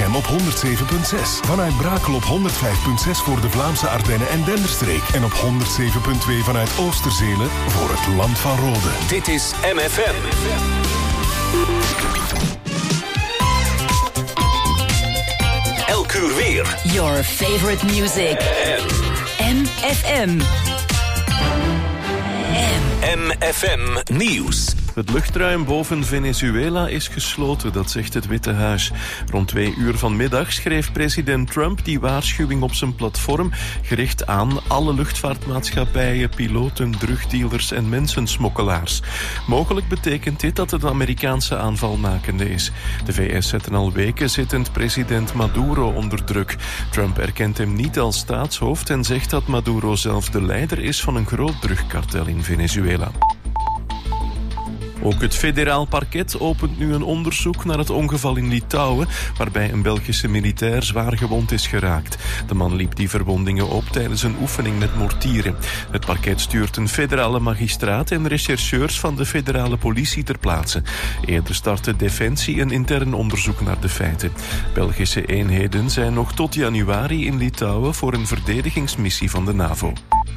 FM op 107.6. Vanuit Brakel op 105.6 voor de Vlaamse Ardennen en Denderstreek. En op 107.2 vanuit Oosterzelen voor het Land van Rode. Dit is MFM. Elk uur weer. Your favorite music. MFM. MFM Nieuws. Het luchtruim boven Venezuela is gesloten, dat zegt het Witte Huis. Rond 2 uur vanmiddag schreef president Trump die waarschuwing op zijn platform, gericht aan alle luchtvaartmaatschappijen, piloten, drugdealers en mensensmokkelaars. Mogelijk betekent dit dat het een Amerikaanse aanval nakende is. De VS zetten al weken zittend president Maduro onder druk. Trump erkent hem niet als staatshoofd en zegt dat Maduro zelf de leider is van een groot drugkartel in Venezuela. Ook het federaal parket opent nu een onderzoek naar het ongeval in Litouwen, waarbij een Belgische militair zwaar gewond is geraakt. De man liep die verwondingen op tijdens een oefening met mortieren. Het parket stuurt een federale magistraat en rechercheurs van de federale politie ter plaatse. Eerder startte Defensie een intern onderzoek naar de feiten. Belgische eenheden zijn nog tot januari in Litouwen voor een verdedigingsmissie van de NAVO.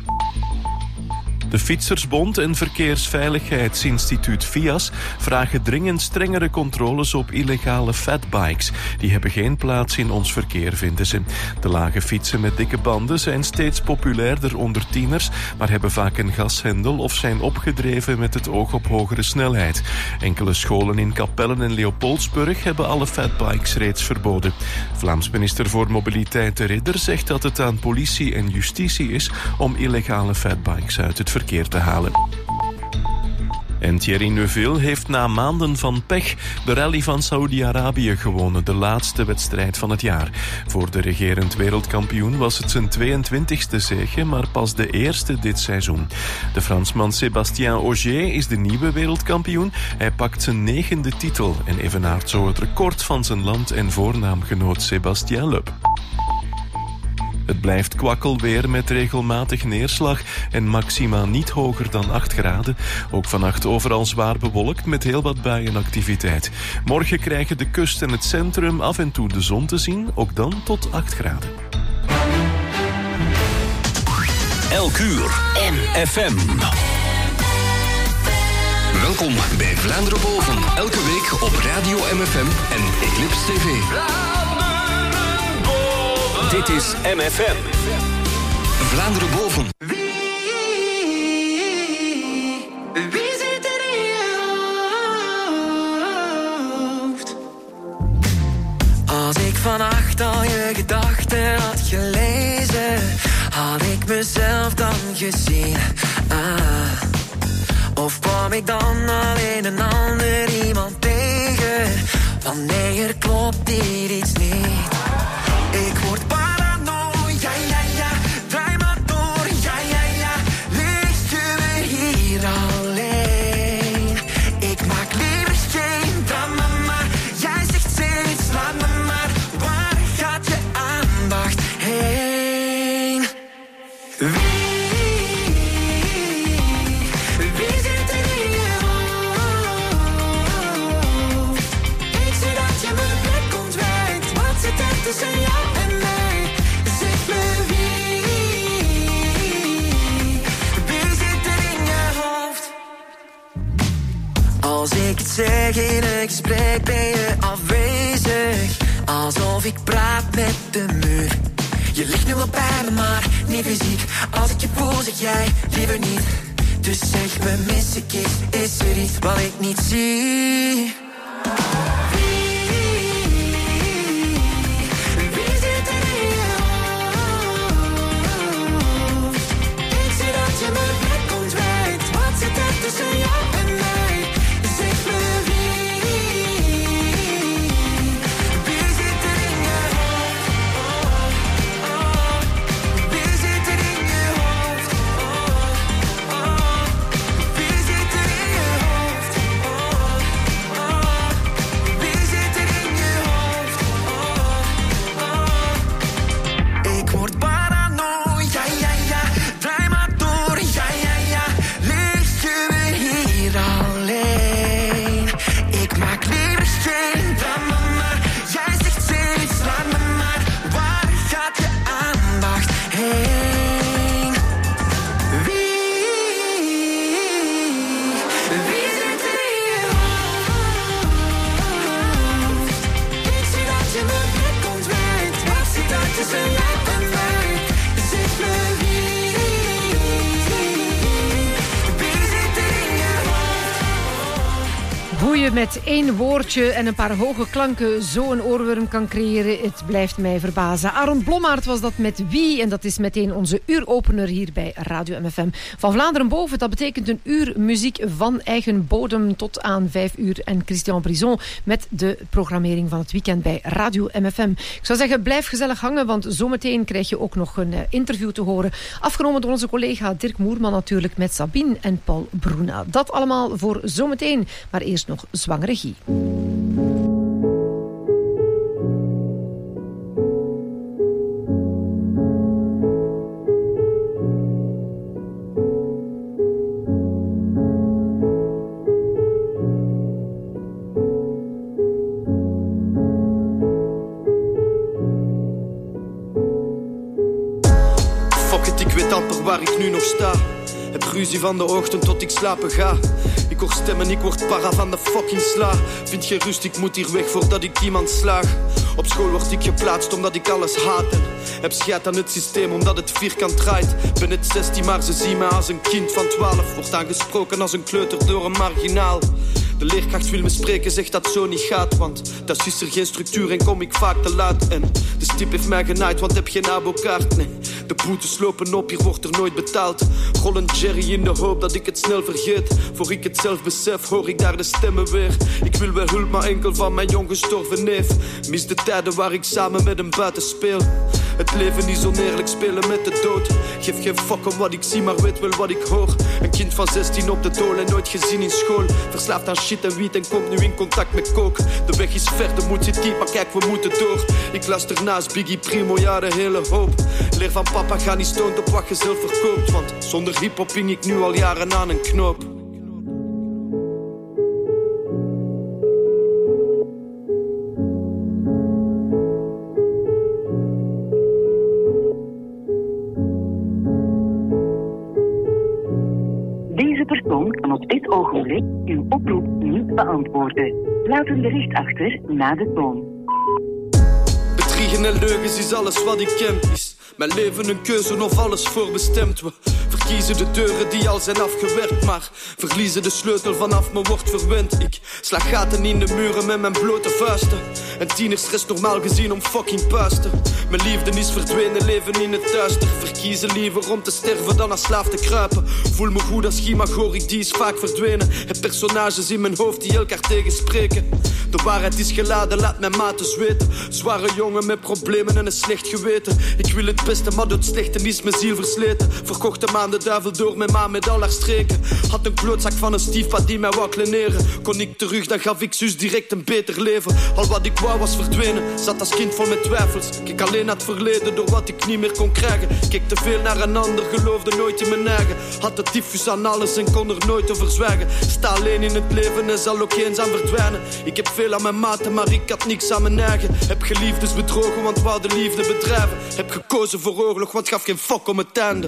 De Fietsersbond en Verkeersveiligheidsinstituut VIAS vragen dringend strengere controles op illegale fatbikes. Die hebben geen plaats in ons verkeer, vinden ze. De lage fietsen met dikke banden zijn steeds populairder onder tieners, maar hebben vaak een gashendel of zijn opgedreven met het oog op hogere snelheid. Enkele scholen in Capellen en Leopoldsburg hebben alle fatbikes reeds verboden. Vlaams minister voor Mobiliteit De Ridder zegt dat het aan politie en justitie is om illegale fatbikes uit het verkeer te halen. En Thierry Neuville heeft na maanden van pech de rally van Saoedi-Arabië gewonnen, de laatste wedstrijd van het jaar. Voor de regerend wereldkampioen was het zijn 22e zege, maar pas de eerste dit seizoen. De Fransman Sébastien Ogier is de nieuwe wereldkampioen. Hij pakt zijn 9e titel en evenaart zo het record van zijn land- en voornaamgenoot Sébastien Loeb. Het blijft kwakkelweer met regelmatig neerslag en maxima niet hoger dan 8 graden. Ook vannacht overal zwaar bewolkt met heel wat buienactiviteit. Morgen krijgen de kust en het centrum af en toe de zon te zien, ook dan tot 8 graden. Elk uur MFM. Welkom bij Vlaanderen Boven. Elke week op Radio MFM en Eclipse TV. Dit is MFM. Vlaanderen Boven. Wie zit er in je hoofd? Als ik vannacht al je gedachten had gelezen, had ik mezelf dan gezien. Of kwam ik dan alleen een ander iemand tegen? Want nee, er klopt hier iets niet. Ik word parano, ja, ja, ja. Draai maar door, ja, ja, ja. Lig je weer hier alleen? Ik maak liever geen drama, maar jij zegt steeds, laat me maar. Waar gaat je aandacht heen? Wie zit er in je hoofd? Ik zie dat je mijn blik ontwijkt. Wat zit er tussen jou en mij? Zeg me wie zit er in je hoofd? Als ik het zeg in een gesprek ben je afwezig. Alsof ik praat met de muur. Je ligt nu wel bij me, maar niet fysiek. Als ik je voel, zeg jij liever niet. Dus zeg me, mis ik iets? Is er iets wat ik niet zie? Wie zit er in je hoofd? Ik zie dat je mijn blik ontwijkt. Wat zit er tussen jou en mij? Zeg me wie zit er in je hoofd? Wie zit er in je hoofd? Wie zit er in je hoofd? je met één woordje en een paar hoge klanken zo een oorworm kan creëren, het blijft mij verbazen. Aaron Blommaert was dat met Wie, en dat is meteen onze uuropener hier bij Radio MFM. Van Vlaanderen boven, dat betekent een uur muziek van eigen bodem tot aan 5 uur. En Christian Brison met de programmering van het weekend bij Radio MFM. Ik zou zeggen, blijf gezellig hangen, want zometeen krijg je ook nog een interview te horen. Afgenomen door onze collega Dirk Moerman natuurlijk met Sabine en Paul Bruna. Dat allemaal voor zometeen, maar eerst nog Zwangere Guy. Fuck it, ik weet amper waar ik nu nog sta. Heb ruzie van de ochtend tot ik slapen ga. Ik hoor stemmen, ik word para van de fucking sla. Vind geen rust, ik moet hier weg voordat ik iemand slaag. Op school word ik geplaatst omdat ik alles haat. En heb scheid aan het systeem omdat het vierkant draait. Ben net 16 maar ze zien mij als een kind van 12. Wordt aangesproken als een kleuter door een marginaal. De leerkracht wil me spreken, zegt dat zo niet gaat. Want thuis is er geen structuur en kom ik vaak te laat. En de stip heeft mij genaaid, want heb geen abokaart. Nee, de boetes lopen op, hier wordt er nooit betaald. Rollen Jerry in de hoop dat ik het snel vergeet. Voor ik het zelf besef, hoor ik daar de stemmen weer. Ik wil wel hulp, maar enkel van mijn jong gestorven neef. Mis de tijden waar ik samen met hem buiten speel. Het leven is oneerlijk, spelen met de dood. Geef geen fuck om wat ik zie, maar weet wel wat ik hoor. Een kind van 16 op de dool en nooit gezien in school. Verslaafd aan shit en wiet en komt nu in contact met coke. De weg is ver, de moed zit diep, maar kijk, we moeten door. Ik luister naast Biggie Primo, ja, de hele hoop. Leer van papa, ga niet stoned op wat je zelf verkoopt. Want zonder hiphop hing ik nu al jaren aan een knoop. Deze persoon kan op dit ogenblik uw oproep niet beantwoorden. Laat een bericht achter na de toon. Bedriegen en leugens is alles wat ik ken. Is mijn leven een keuze of alles voorbestemd? We verkiezen de deuren die al zijn afgewerkt, maar verliezen de sleutel vanaf me wordt verwend. Ik sla gaten in de muren met mijn blote vuisten. En tieners stress normaal gezien om fucking puisten. Mijn liefde is verdwenen, leven in het duister. Verkiezen liever om te sterven dan als slaaf te kruipen. Voel me goed als Gimagorik, die is vaak verdwenen. Heb personages in mijn hoofd die elkaar tegenspreken. De waarheid is geladen, laat mijn maten zweten. Zware jongen met problemen en een slecht geweten. Ik wil het beste, maar door het slechte is mijn ziel versleten. Verkocht hem aan de duivel door mijn ma met al haar streken. Had een klootzak van een stiefpa die mij wou kleneren. Kon ik terug, dan gaf ik zus direct een beter leven. Al wat ik wou was verdwenen, zat als kind vol met twijfels. Keek alleen naar het verleden door wat ik niet meer kon krijgen. Keek te veel naar een ander, geloofde nooit in mijn eigen. Had de tyfus aan alles en kon er nooit over zwijgen. Sta alleen in het leven en zal ook eenzaam verdwijnen. Ik heb veel aan mijn maten, maar ik had niks aan mijn eigen. Heb geliefdes bedrogen, want wou de liefde bedrijven. Heb gekozen voor oorlog, want gaf geen fuck om het einde.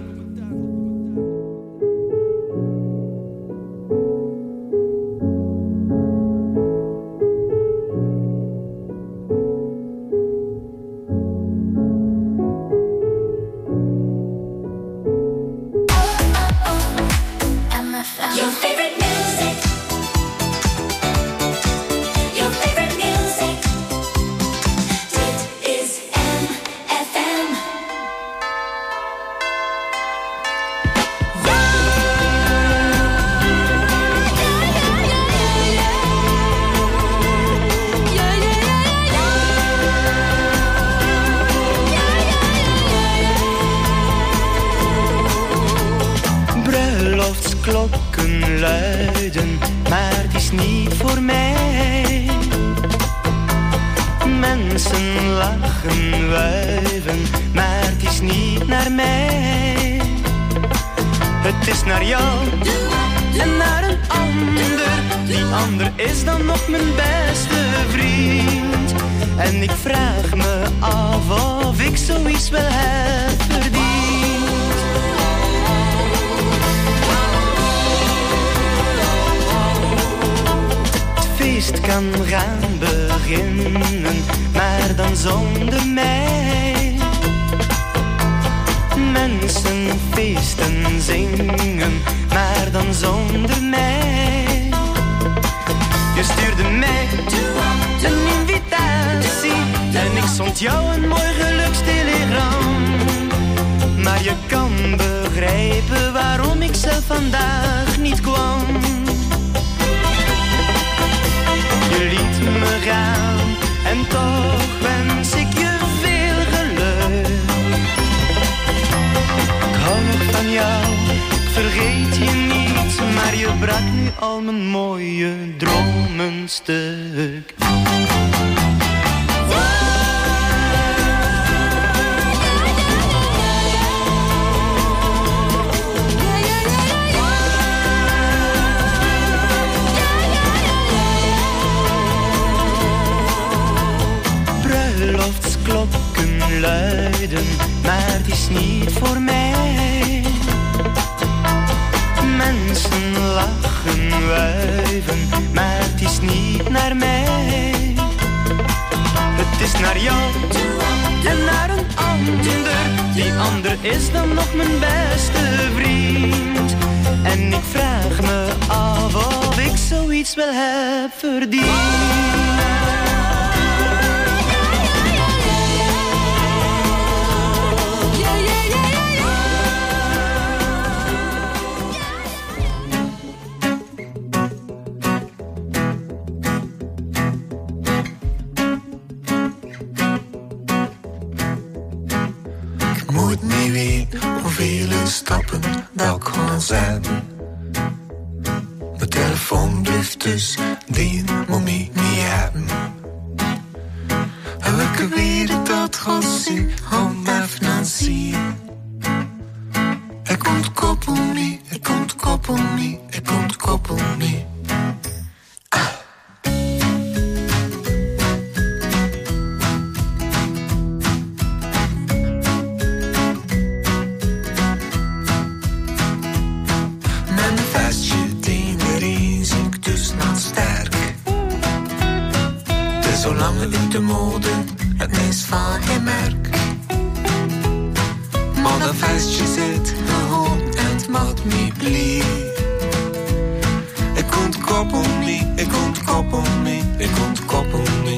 Klokken luiden, maar het is niet voor mij. Mensen lachen, wuiven, maar het is niet naar mij. Het is naar jou en naar een ander. Die ander is dan nog mijn beste vriend. En ik vraag me af of ik zoiets wel heb verdiend. Het kan gaan beginnen, maar dan zonder mij. Mensen feesten, zingen, maar dan zonder mij. Je Je stuurde mij een invitatie en ik zond jou een mooi gelukstelegram. Maar je kan begrijpen waarom ik zelf vandaag niet kwam. Je liet me gaan en toch wens ik je veel geluk. Ik hou nog van jou, ik vergeet je niet, maar je brak nu al mijn mooie dromen stuk. Bruiloftsklokken luiden, maar het is niet voor mij. Mensen lachen, wuiven, maar het is niet naar mij. Het is naar jou en naar een ander. Die ander is dan nog mijn beste vriend. En ik vraag me af of ik zoiets wel heb verdiend. Hoeveel stappen dat ik gewoon zijn. Mijn telefoon blijft dus die moet mij niet hebben. En welke wereld dat gaat zien, om even aan zien. Er komt koppel niet, er komt koppel niet, er komt koppel niet. Zolang het in de mode, het meest van geen merk. Maar dat vestje zit gewoon en het maakt me blij. Ik komt koppel niet, ik komt koppel niet, ik komt koppel niet.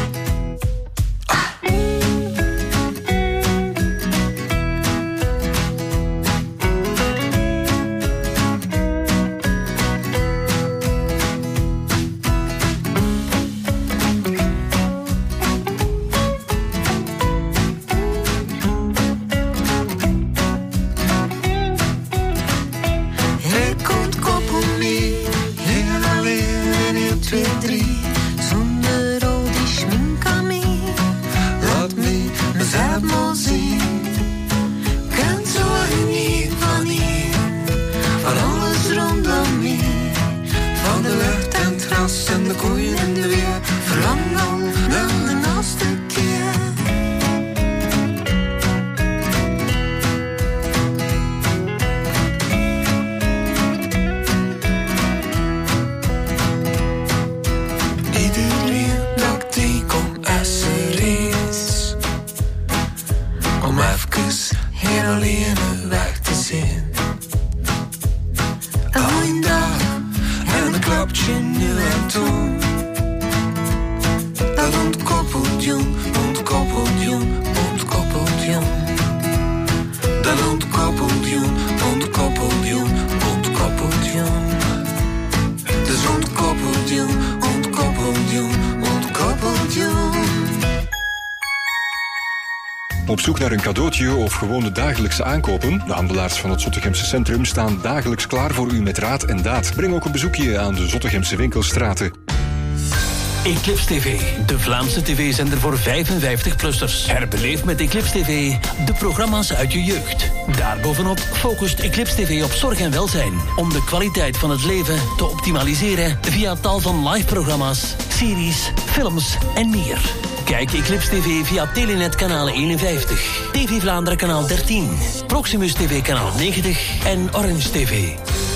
Op zoek naar een cadeautje of gewoon de dagelijkse aankopen? De handelaars van het Zottegemse Centrum staan dagelijks klaar voor u met raad en daad. Breng ook een bezoekje aan de Zottegemse winkelstraten. Eclipse TV, de Vlaamse tv-zender voor 55-plussers. Herbeleef met Eclipse TV de programma's uit je jeugd. Daarbovenop focust Eclipse TV op zorg en welzijn. Om de kwaliteit van het leven te optimaliseren via tal van live-programma's, series, films en meer. Kijk Eclipse TV via Telenet kanaal 51, TV Vlaanderen kanaal 13, Proximus TV kanaal 90 en Orange TV.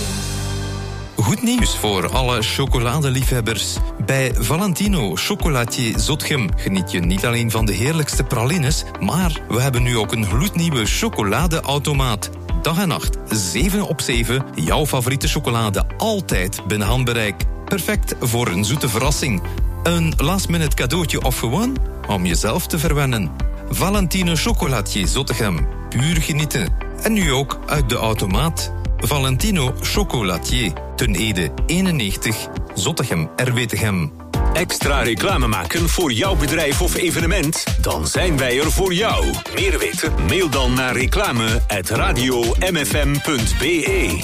Goed nieuws voor alle chocoladeliefhebbers. Bij Valentino Chocolatier Zotgem geniet je niet alleen van de heerlijkste pralines, maar we hebben nu ook een gloednieuwe chocoladeautomaat. Dag en nacht, 7 op 7, jouw favoriete chocolade altijd binnen handbereik. Perfect voor een zoete verrassing. Een last-minute cadeautje of gewoon om jezelf te verwennen. Valentino Chocolatier Zottegem. Puur genieten. En nu ook uit de automaat. Valentino Chocolatier. Ten Ede 91. Zottegem RWTGem. Extra reclame maken voor jouw bedrijf of evenement? Dan zijn wij er voor jou. Meer weten? Mail dan naar reclame@radiomfm.be.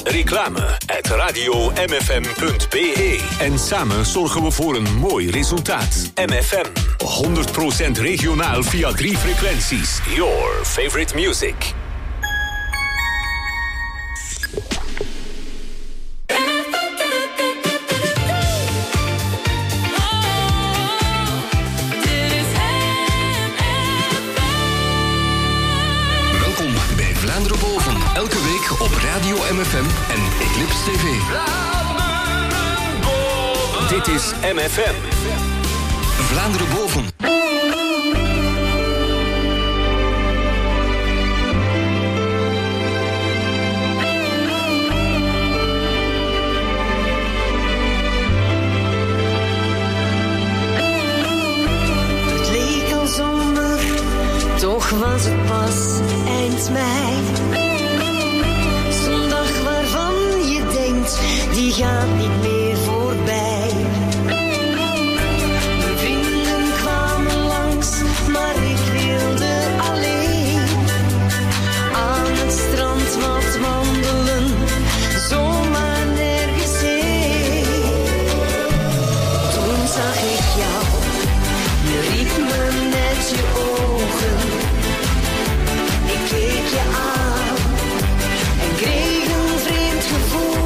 Reclame@radiomfm.be. En samen zorgen we voor een mooi resultaat. MFM. 100% regionaal via 3 frequenties. Your favorite music. Elke week op Radio MFM en Eclipse TV. Dit is MFM. Vlaanderen boven. Het leek al zomer, toch was het pas eind mei. Die gaat niet meer voorbij. Mijn vrienden kwamen langs, maar ik wilde alleen aan het strand wat wandelen, zomaar nergens heen. Toen zag ik jou, je riep me met je ogen. Ik keek je aan en kreeg een vreemd gevoel.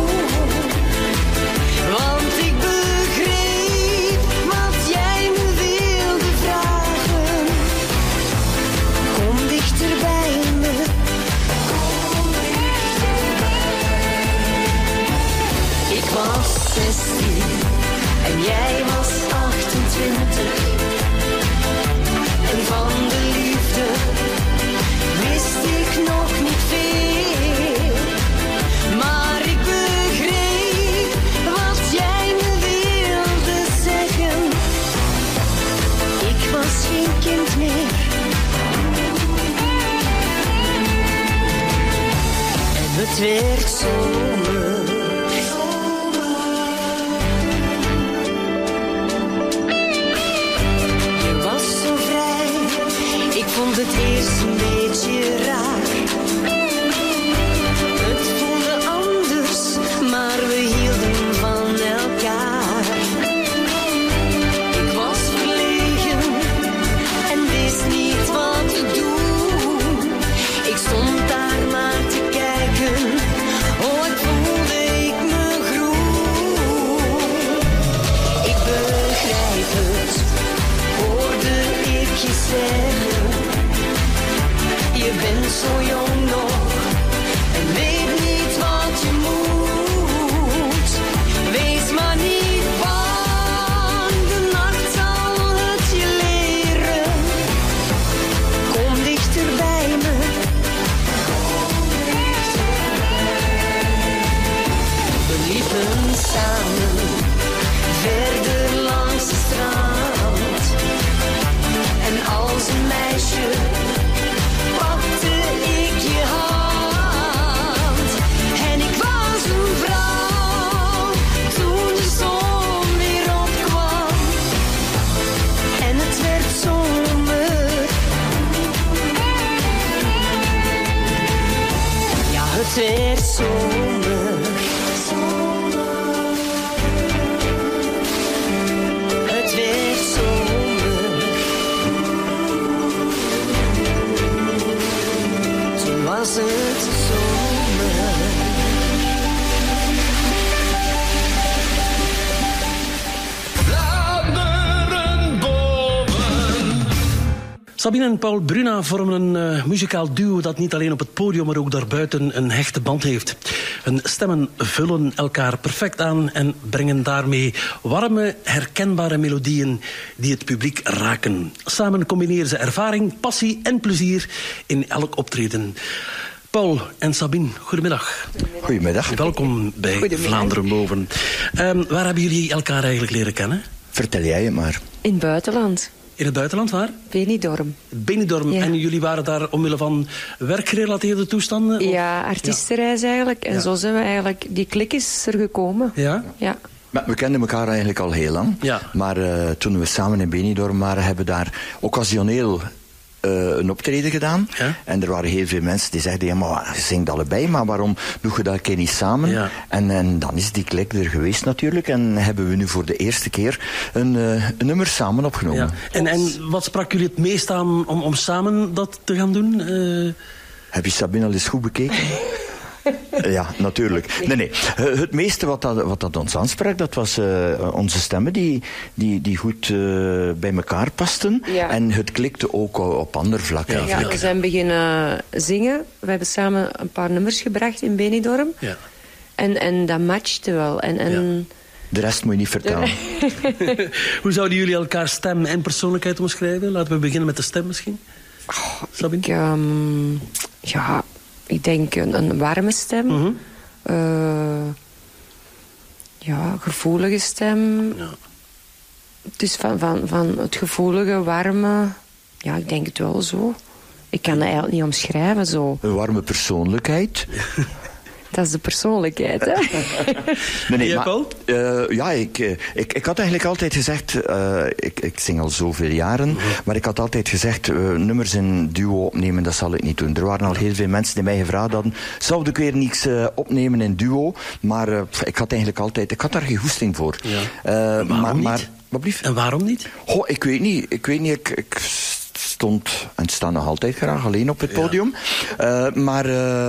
Want ik begreep wat jij me wilde vragen. Kom dichter bij me. Ik was 16 en jij was 28. En van de liefde wist ik nog niet veel. Maar ik begreep wat jij me wilde zeggen. Ik was geen kind meer. En het werd zomer. Je was zo vrij. Ik vond het eerst een beetje raar. Het voelde anders, maar we hielden van elkaar. Ik was verlegen en wist niet wat te doen. Ik stond daar maar te kijken, ooit voelde ik me groen. Ik begrijp het, hoorde ik je zeggen. Je bent zo jong nog en weet niet wat je moet. Wees maar niet bang, de nacht zal het je leren. Kom dichter bij me. We liepen samen verder langs de strand. En als een meisje pakte ik je hand. En ik was een vrouw toen de zon weer opkwam. En het werd zomer. Ja, het werd zomer. Het werd zomer. Toen was het zomer. Sabine en Paul Bruna vormen een muzikaal duo dat niet alleen op het podium, maar ook daarbuiten een hechte band heeft. Hun stemmen vullen elkaar perfect aan en brengen daarmee warme, herkenbare melodieën die het publiek raken. Samen combineren ze ervaring, passie en plezier in elk optreden. Paul en Sabine, goedemiddag. Goedemiddag. Welkom bij Vlaanderen Boven. Waar hebben jullie elkaar eigenlijk leren kennen? Vertel jij het maar. In het buitenland. In het buitenland, waar? Benidorm. Benidorm. Ja. En jullie waren daar omwille van werkgerelateerde toestanden? Ja, artiestenreis eigenlijk. En zo zijn we eigenlijk... Die klik is er gekomen. Ja? Ja. Maar we kenden elkaar eigenlijk al heel lang. Ja. Maar toen we samen in Benidorm waren, hebben we daar occasioneel een optreden gedaan. Ja? En er waren heel veel mensen die zeiden, ja, maar je zingt allebei, maar waarom doe je dat een keer niet samen? Ja. En dan is die klik er geweest natuurlijk. En hebben we nu voor de eerste keer een nummer samen opgenomen. Ja. En wat sprak jullie het meest aan om samen dat te gaan doen? Heb je Sabine al eens goed bekeken? Ja, natuurlijk. Nee. Het meeste wat dat ons aansprak, dat was onze stemmen die goed bij elkaar pasten. Ja. En het klikte ook op ander vlak eigenlijk. Ja, we zijn beginnen zingen. We hebben samen een paar nummers gebracht in Benidorm. Ja. En dat matchte wel. En de rest moet je niet vertellen. Hoe zouden jullie elkaar stem en persoonlijkheid omschrijven? Laten we beginnen met de stem misschien. Sabine? Ik denk een warme stem. Mm-hmm. Gevoelige stem. Ja. Dus van het gevoelige, warme... Ja, ik denk het wel zo. Ik kan dat eigenlijk niet omschrijven zo. Een warme persoonlijkheid. Dat is de persoonlijkheid, hè? Nee, maar, ik had eigenlijk altijd gezegd... ik zing al zoveel jaren... maar ik had altijd gezegd... nummers in duo opnemen, dat zal ik niet doen. Er waren al heel veel mensen die mij gevraagd hadden... zou ik weer niets opnemen in duo? Maar ik had eigenlijk altijd... Ik had daar geen goesting voor. Ja. Wat blieft? En waarom niet? Ik weet niet. Ik stond en sta nog altijd graag alleen op het podium. Maar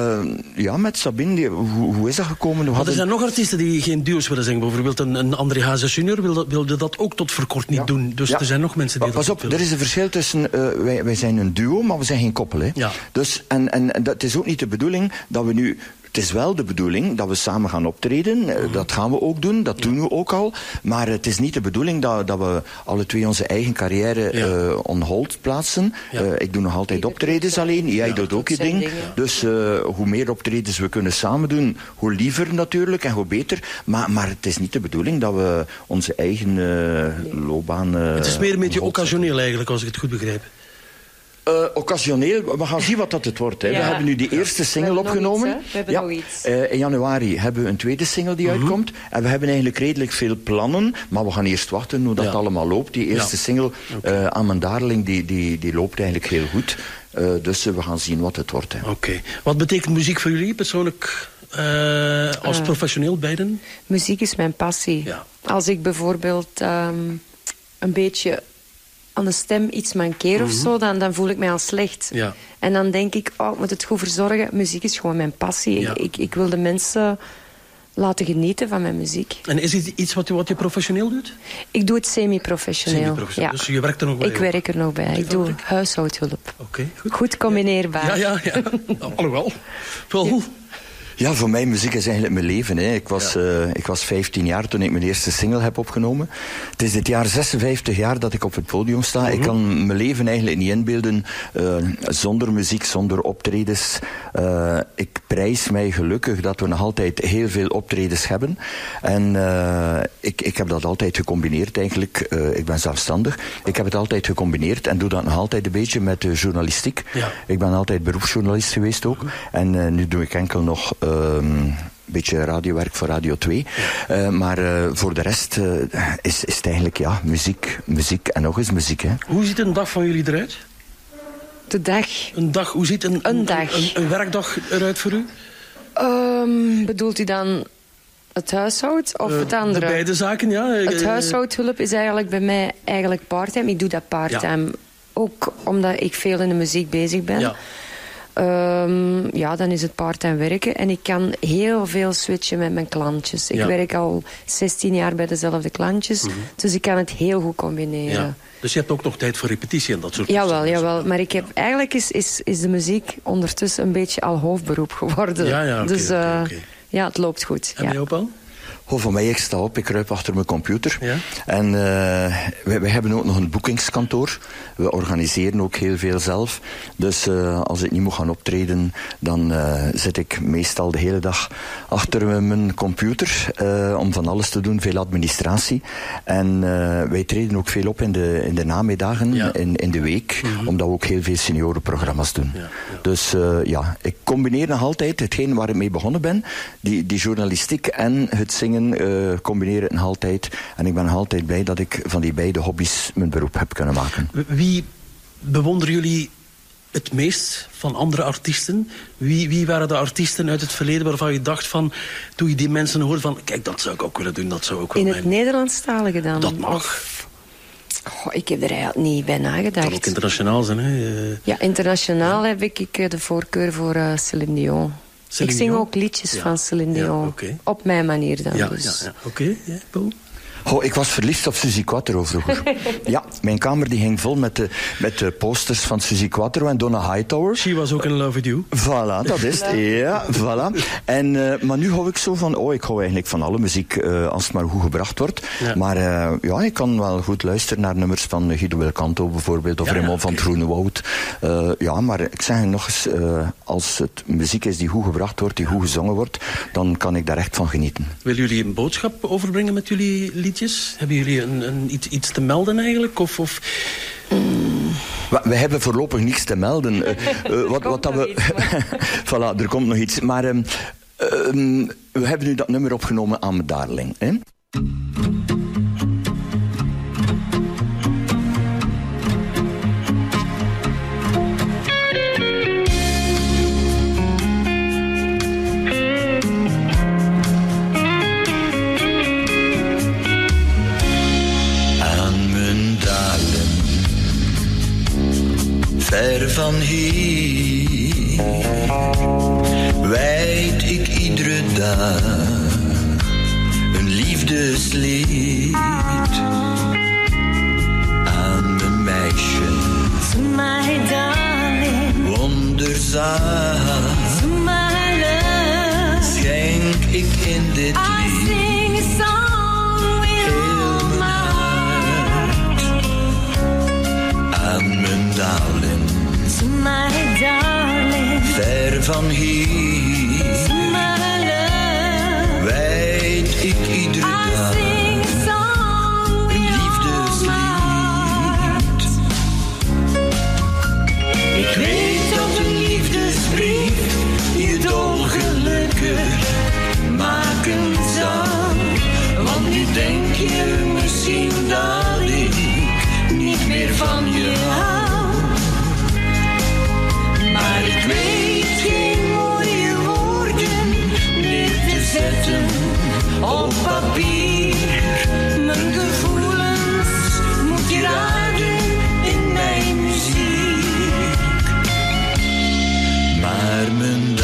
met Sabine, hoe is dat gekomen? Er zijn nog artiesten die geen duo's willen zingen. Bijvoorbeeld een André Hazes junior wilde dat ook tot voor kort niet doen. Dus er zijn nog mensen die Pas op, er is een verschil tussen... wij zijn een duo, maar we zijn geen koppel. Hè. Ja. Dus, en dat is ook niet de bedoeling dat we nu... Het is wel de bedoeling dat we samen gaan optreden. Dat gaan we ook doen, dat doen we ook al. Maar het is niet de bedoeling dat we alle twee onze eigen carrière on hold plaatsen. Ja. Ik doe nog altijd optredens alleen, jij doet ook je ding. Dingen. Dus hoe meer optredens we kunnen samen doen, hoe liever natuurlijk en hoe beter. Maar het is niet de bedoeling dat we onze eigen loopbaan... het is meer een beetje occasioneel eigenlijk, als ik het goed begrijp. Occasioneel, we gaan zien wat dat het wordt. Hè. Ja. We hebben nu die eerste single opgenomen. We hebben nog iets. In januari hebben we een tweede single die uitkomt. En we hebben eigenlijk redelijk veel plannen. Maar we gaan eerst wachten hoe dat allemaal loopt. Die eerste single, Aan mijn darling, die loopt eigenlijk heel goed. Dus we gaan zien wat het wordt. Oké. Wat betekent muziek voor jullie persoonlijk als professioneel beiden? Muziek is mijn passie. Ja. Als ik bijvoorbeeld een beetje... aan de stem iets mankeer of zo, dan voel ik mij al slecht. Ja. En dan denk ik, ik moet het goed verzorgen. Muziek is gewoon mijn passie. Ja. Ik wil de mensen laten genieten van mijn muziek. En is het iets wat je professioneel doet? Ik doe het semi-professioneel. Ja. Dus je werkt er nog bij? Ik werk er nog bij. Ik doe huishoudhulp. Oké, goed. Goed combineerbaar. Ja. Alhoewel. Paul? Ja, voor mij muziek is eigenlijk mijn leven. Hè. Ik was 15 jaar toen ik mijn eerste single heb opgenomen. Het is dit jaar 56 jaar dat ik op het podium sta. Ik kan mijn leven eigenlijk niet inbeelden zonder muziek, zonder optredens. Ik prijs mij gelukkig dat we nog altijd heel veel optredens hebben. En ik heb dat altijd gecombineerd eigenlijk. Ik ben zelfstandig. Ik heb het altijd gecombineerd en doe dat nog altijd een beetje met journalistiek. Ja. Ik ben altijd beroepsjournalist geweest ook. En nu doe ik enkel nog... een beetje radiowerk voor Radio 2. Maar voor de rest is het eigenlijk muziek en nog eens muziek. Hè. Hoe ziet een dag van jullie eruit? De dag? Een dag, hoe ziet een werkdag eruit voor u? Bedoelt u dan het huishoud of het andere? De beide zaken, ja. Het huishoudhulp is eigenlijk bij mij eigenlijk part-time. Ik doe dat part-time. Ja. Ook omdat ik veel in de muziek bezig ben. Ja. Dan is het part-time werken. En ik kan heel veel switchen met mijn klantjes. Ik werk al 16 jaar bij dezelfde klantjes. Dus ik kan het heel goed combineren. Ja. Dus je hebt ook nog tijd voor repetitie en dat soort dingen? Jawel. Maar eigenlijk is de muziek ondertussen een beetje al hoofdberoep geworden. Ja, dus het loopt goed. En jou, Paul? Van mij, ik sta op, ik kruip achter mijn computer. Ja? En wij hebben ook nog een boekingskantoor. We organiseren ook heel veel zelf. Dus als ik niet moet gaan optreden, dan zit ik meestal de hele dag achter mijn computer om van alles te doen, veel administratie. En wij treden ook veel op in de namiddagen, in de week, omdat we ook heel veel seniorenprogramma's doen. Ja. Dus ik combineer nog altijd hetgeen waar ik mee begonnen ben, die journalistiek en het zingen, combineer het nog altijd. En ik ben nog altijd blij dat ik van die beide hobby's mijn beroep heb kunnen maken. Wie bewonderen jullie het meest van andere artiesten? Wie waren de artiesten uit het verleden waarvan je dacht van, toen je die mensen hoorde van, kijk, dat zou ik ook willen doen, dat zou ook wel in het Nederlandstalige dan? Dat mag. Ik heb er eigenlijk niet bij nagedacht. Dat kan ook internationaal zijn, hè? Ja, internationaal heb ik de voorkeur voor Céline Dion. Ik zing ook liedjes van Céline Dion. Okay. Op mijn manier dan. Dus. Oké, Paul? Ik was verliefd op Suzy Quattro vroeger. Ja, mijn kamer die hing vol met de posters van Suzy Quattro en Donna Hightower. She was ook in love with you. Voilà, dat is het. Ja, voilà. En, maar nu hou ik zo van, ik hou eigenlijk van alle muziek als het maar goed gebracht wordt. Ja. Maar ik kan wel goed luisteren naar nummers van Guido Belcanto bijvoorbeeld, of Raymond van het Groenewoud. Maar ik zeg nog eens, als het muziek is die goed gebracht wordt, die goed gezongen wordt, dan kan ik daar echt van genieten. Willen jullie een boodschap overbrengen met jullie liedjes? Hebben jullie iets te melden eigenlijk? We hebben voorlopig niets te melden. Wat dat we... voilà, er komt nog iets. Maar we hebben nu dat nummer opgenomen aan mijn darling. Hè? Ver van hier wijd ik iedere dag een liefdeslied aan mijn meisje. My darling, wonderzaam, my love, schenk ik in dit lied. I sing a song with all my heart aan mijn darling. My darling, ver van hier, my love, wijd ik iedere dag een liefdeslied. Ik weet dat een liefdesbrief je dolgelukkig maken zal, want nu denk je misschien dat ik niet meer van je hou. Maar ik weet geen mooie woorden neer te zetten op papier. Mijn gevoelens moet je raden in mijn muziek. Maar mijn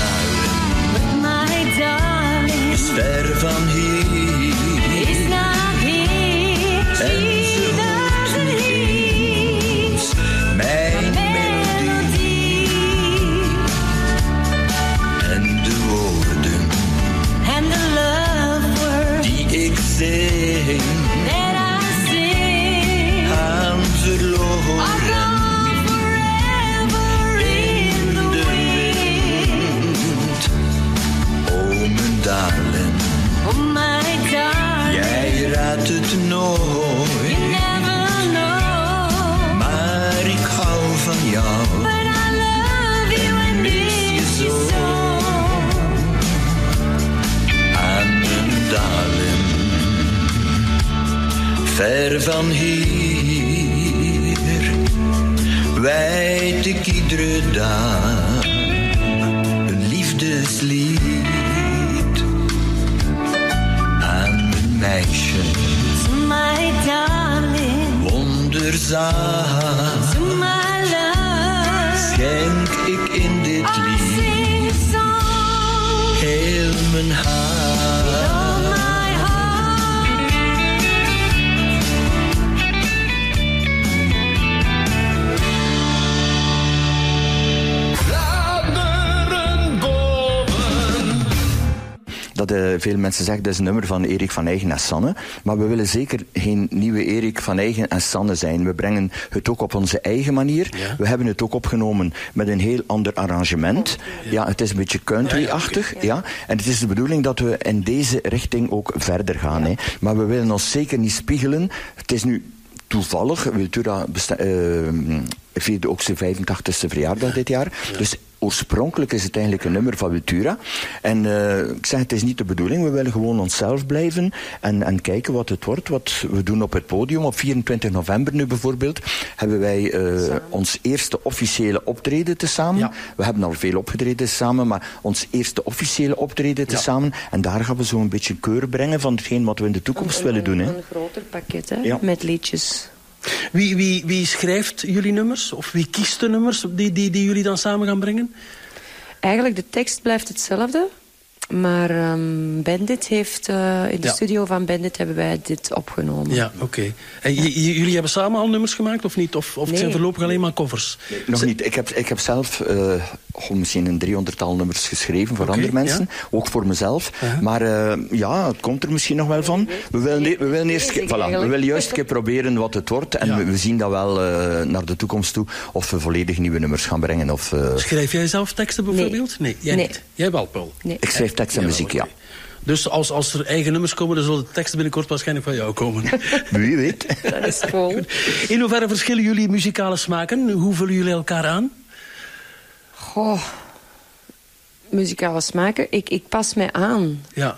darling is ver van hier. Is not here. En ze hoort niet eens mijn melodie. En de woorden And the love word die ik zing that I sing gaan verloren forever in the wind. Oh mijn darling, Oh my darling, jij raadt het nooit, you never know, maar ik hou van jou. but I love you and miss you so. Aan mijn darling, ver van hier wijd ik iedere dag een liefdeslied aan mijn meisje. My darling, wonderzaam, my love, schenk ik in dit I lied sing a song heel mijn hart. with all my heart. Dat dat veel mensen zeggen dat is een nummer van Erik van Eygen en Sanne. Maar we willen zeker geen nieuwe Erik van Eygen en Sanne zijn. We brengen het ook op onze eigen manier. Ja. We hebben het ook opgenomen met een heel ander arrangement. Ja, het is een beetje country-achtig. Ja. En het is de bedoeling dat we in deze richting ook verder gaan. Hè. Maar we willen ons zeker niet spiegelen. Het is nu toevallig, Wiltura vierde ook zijn 85e verjaardag dit jaar. Ja. Dus oorspronkelijk is het eigenlijk een nummer van Wiltura. En ik zeg, het is niet de bedoeling. We willen gewoon onszelf blijven en kijken wat het wordt. Wat we doen op het podium. Op 24 november nu bijvoorbeeld hebben wij ons eerste officiële optreden tezamen. Ja. We hebben al veel opgetreden samen, maar ons eerste officiële optreden tezamen. En daar gaan we zo een beetje keur brengen van hetgeen wat we in de toekomst willen doen. Een groter pakket, hè? Ja. Met liedjes. Wie schrijft jullie nummers? Of wie kiest de nummers die jullie dan samen gaan brengen? Eigenlijk, de tekst blijft hetzelfde. Maar Bandit heeft... in de studio van Bandit hebben wij dit opgenomen. Ja, oké. En jullie hebben samen al nummers gemaakt of niet? Of het zijn voorlopig alleen maar covers? Nee, nog niet. Ik heb zelf misschien een 300-tal nummers geschreven voor andere mensen. Ja? Ook voor mezelf. Maar het komt er misschien nog wel van. We willen juist een keer proberen wat het wordt. En we zien dat wel naar de toekomst toe. Of we volledig nieuwe nummers gaan brengen. Of, Schrijf jij zelf teksten bijvoorbeeld? Nee, jij niet. Jij wel, Paul? Nee. Ik schrijf tekst en muziek, ja. Dus als er eigen nummers komen, dan zullen de teksten binnenkort waarschijnlijk van jou komen. Wie weet. Dat is cool. In hoeverre verschillen jullie muzikale smaken? Hoe vullen jullie elkaar aan? Goh, muzikale smaken? Ik pas mij aan. Ja.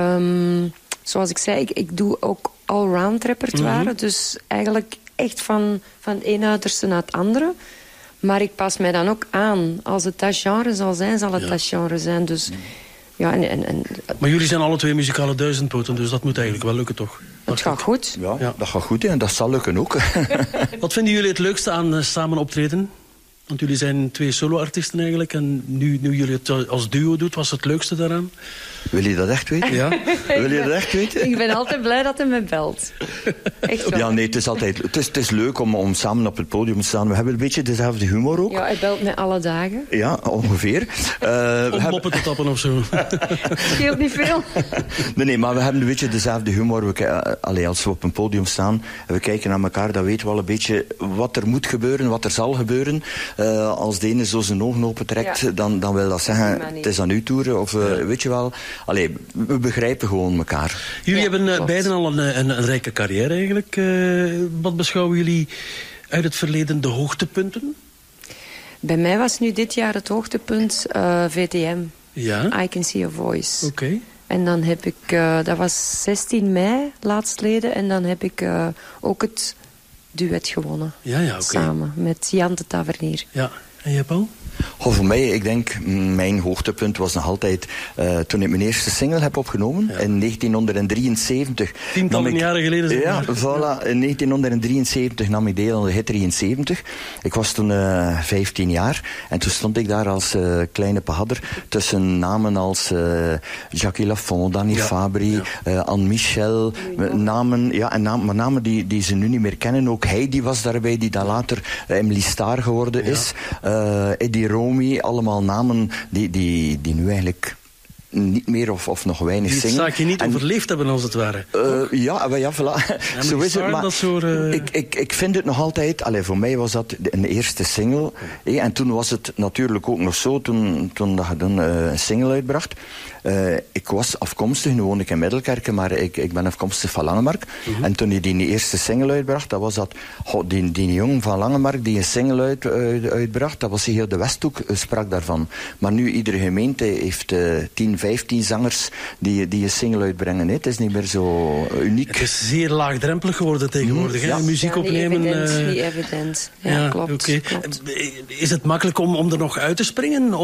Zoals ik zei, ik doe ook allround repertoire. Dus eigenlijk echt van het ene uiterste naar het andere. Maar ik pas mij dan ook aan. Als het dat genre zal zijn, zal het dat genre zijn. Dus, ja, maar jullie zijn alle twee muzikale duizendpoten, dus dat moet eigenlijk wel lukken, toch? Het gaat goed. Ja, dat gaat goed en dat zal lukken ook. Wat vinden jullie het leukste aan samen optreden? Want jullie zijn twee solo-artiesten eigenlijk. En nu jullie het als duo doet, was het leukste daaraan? Wil je dat echt weten? Ja. Wil je dat echt weten? Ik ben altijd blij dat hij me belt. Echt wel. Ja, nee, het is leuk om samen op het podium te staan. We hebben een beetje dezelfde humor ook. Ja, hij belt mij alle dagen. Ja, ongeveer. Om moppen te tappen of zo. Scheelt niet veel. Nee, maar we hebben een beetje dezelfde humor. Als we op een podium staan en we kijken naar elkaar, dan weten we al een beetje wat er moet gebeuren, wat er zal gebeuren. Als de ene zo zijn ogen opentrekt, dan wil dat zeggen, het is aan uw toer. Of weet je wel... Allee, we begrijpen gewoon elkaar. Jullie hebben beiden al een rijke carrière eigenlijk. Wat beschouwen jullie uit het verleden de hoogtepunten? Bij mij was nu dit jaar het hoogtepunt VTM. Ja? I Can See Your Voice. Oké. En dan heb ik, dat was 16 mei laatstleden. En dan heb ik ook het duet gewonnen. Ja, oké. Samen met Jan de Tavernier. Ja, en jij, Paul? Voor mij, ik denk, mijn hoogtepunt was nog altijd toen ik mijn eerste single heb opgenomen. In 1973. Tientallen jaren geleden. Ja, voilà. In 1973 nam ik deel aan de Hit 73. Ik was toen 15 jaar. En toen stond ik daar als kleine pahadder tussen namen als Jackie Lafont, Danny Fabry, Anne Michel. Namen die ze nu niet meer kennen. Ook Heidi was daarbij, die dan later Emily Starr geworden is. Eddie Romy, allemaal namen die nu eigenlijk niet meer of nog weinig zingen. Die het zaakje niet overleefd hebben, als het ware. Voilà. Zo is het. Maar ik vind het nog altijd... voor mij was dat een eerste single. En toen was het natuurlijk ook nog zo, toen je een single uitbracht. Ik was afkomstig, nu woon ik in Middelkerken, maar ik ben afkomstig van Langemark. En toen hij die eerste single uitbracht, dat was dat... die jongen van Langemark die een single uitbracht, dat was heel de Westhoek sprak daarvan. Maar nu iedere gemeente heeft 10, 15 zangers die een single uitbrengen. Het is niet meer zo uniek. Het is zeer laagdrempelig geworden tegenwoordig. Muziek opnemen. Niet evident. Ja, klopt, okay. Klopt. Is het makkelijk om er nog uit te springen?